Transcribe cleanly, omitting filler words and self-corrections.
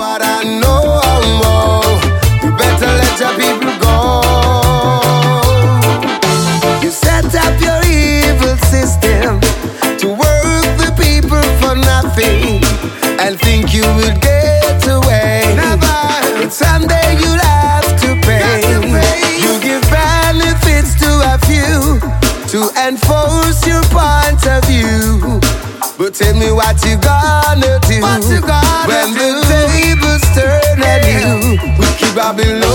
what I know. You better let your people go. You set up your evil system to work the people for nothing and think you will get away. Never. Someday you'll have to pay. You give benefits to a few to enforce your point of view. But tell me what you gonna do when the tables turn on you. We keep Babylon.